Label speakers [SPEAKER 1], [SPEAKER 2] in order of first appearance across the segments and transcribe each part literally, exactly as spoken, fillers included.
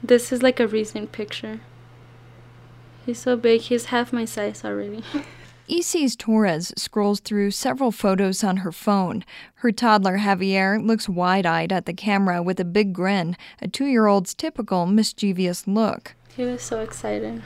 [SPEAKER 1] This is like a recent picture. He's so big, he's half my size already.
[SPEAKER 2] Isis Torres scrolls through several photos on her phone. Her toddler Javier looks wide-eyed at the camera with a big grin, a two-year-old's typical mischievous look.
[SPEAKER 1] He was so excited.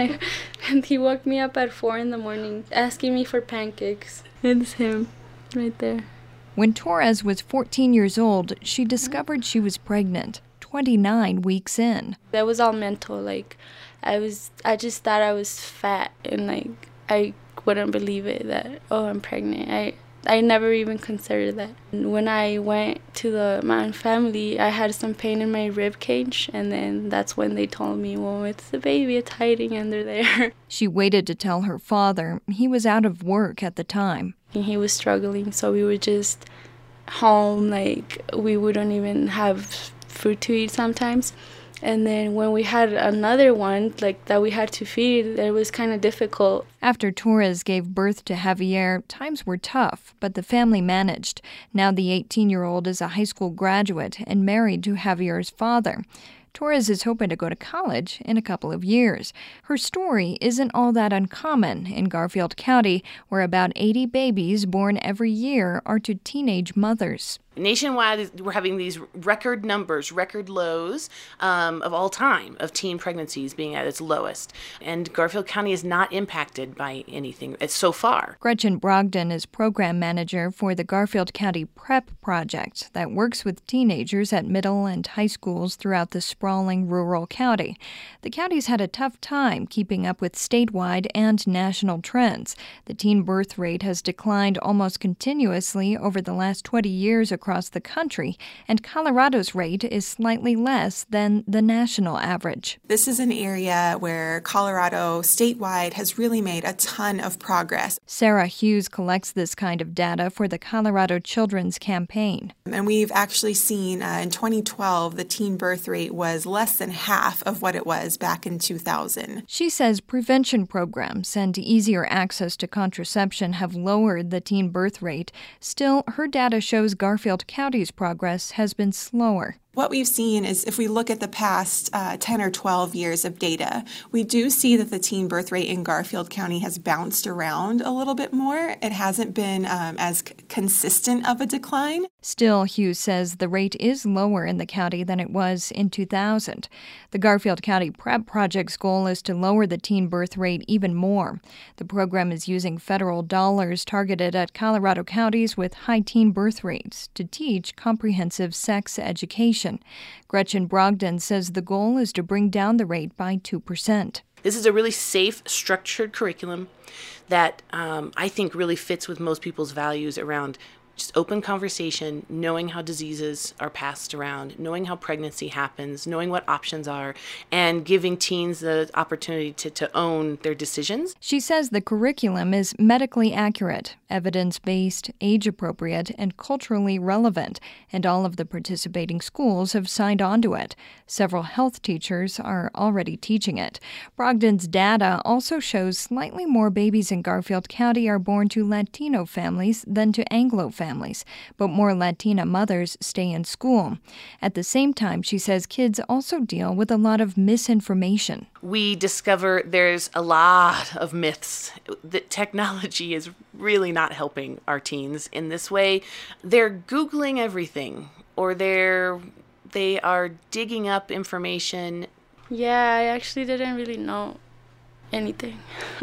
[SPEAKER 1] And he woke me up at four in the morning asking me for pancakes. It's him right there.
[SPEAKER 2] When Torres was fourteen years old, she discovered she was pregnant, twenty-nine weeks in.
[SPEAKER 1] That was all mental. Like, I was, I just thought I was fat, and like, I wouldn't believe it that, oh, I'm pregnant. I I never even considered that. When I went to the Mountain family, I had some pain in my rib cage, and then that's when they told me, well, it's the baby, it's hiding under there.
[SPEAKER 2] She waited to tell her father. He was out of work at the time.
[SPEAKER 1] He was struggling, so we were just home, like, we wouldn't even have food to eat sometimes. And then when we had another one, like, that we had to feed, it was kind of difficult.
[SPEAKER 2] After Torres gave birth to Javier, times were tough, but the family managed. Now the eighteen-year-old is a high school graduate and married to Javier's father. Torres is hoping to go to college in a couple of years. Her story isn't all that uncommon in Garfield County, where about eighty babies born every year are to teenage mothers.
[SPEAKER 3] Nationwide, we're having these record numbers, record lows um, of all time of teen pregnancies being at its lowest. And Garfield County is not impacted by anything so far.
[SPEAKER 2] Gretchen Brogdon is program manager for the Garfield County PrEP project that works with teenagers at middle and high schools throughout the sprawling rural county. The county's had a tough time keeping up with statewide and national trends. The teen birth rate has declined almost continuously over the last twenty years across the country, and Colorado's rate is slightly less than the national average.
[SPEAKER 4] This is an area where Colorado statewide has really made a ton of progress.
[SPEAKER 2] Sarah Hughes collects this kind of data for the Colorado Children's Campaign.
[SPEAKER 4] And we've actually seen uh, in twenty twelve, the teen birth rate was less than half of what it was back in two thousand.
[SPEAKER 2] She says prevention programs and easier access to contraception have lowered the teen birth rate. Still, her data shows Garfield County's progress has been slower.
[SPEAKER 4] What we've seen is if we look at the past uh, ten or twelve years of data, we do see that the teen birth rate in Garfield County has bounced around a little bit more. It hasn't been um, as c- consistent of a decline.
[SPEAKER 2] Still, Hughes says the rate is lower in the county than it was in two thousand. The Garfield County PrEP project's goal is to lower the teen birth rate even more. The program is using federal dollars targeted at Colorado counties with high teen birth rates to teach comprehensive sex education. Gretchen Brogdon says the goal is to bring down the rate by two percent.
[SPEAKER 3] This is a really safe, structured curriculum that um, I think really fits with most people's values around just open conversation, knowing how diseases are passed around, knowing how pregnancy happens, knowing what options are, and giving teens the opportunity to, to own their decisions.
[SPEAKER 2] She says the curriculum is medically accurate, evidence-based, age-appropriate, and culturally relevant, and all of the participating schools have signed on to it. Several health teachers are already teaching it. Brogdon's data also shows slightly more babies in Garfield County are born to Latino families than to Anglo families. families, but more Latina mothers stay in school. At the same time, she says kids also deal with a lot of misinformation.
[SPEAKER 3] We discover there's a lot of myths. That technology is really not helping our teens in this way. They're Googling everything, or they're they are digging up information.
[SPEAKER 1] Yeah, I actually didn't really know anything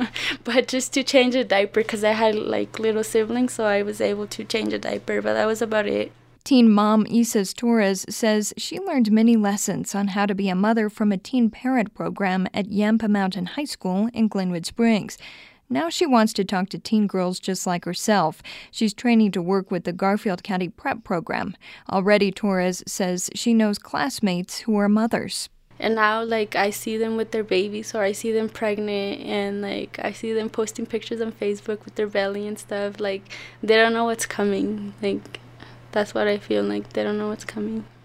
[SPEAKER 1] but just to change a diaper, because I had like little siblings, so I was able to change a diaper, but that was about it.
[SPEAKER 2] Teen mom Isis Torres says she learned many lessons on how to be a mother from a teen parent program at Yampa Mountain High School in Glenwood Springs. Now she wants to talk to teen girls just like herself. She's training to work with the Garfield County PrEP program. Already, Torres says she knows classmates who are mothers.
[SPEAKER 1] And now, like, I see them with their babies, or I see them pregnant, and, like, I see them posting pictures on Facebook with their belly and stuff. Like, they don't know what's coming. Like, that's what I feel like. They don't know what's coming.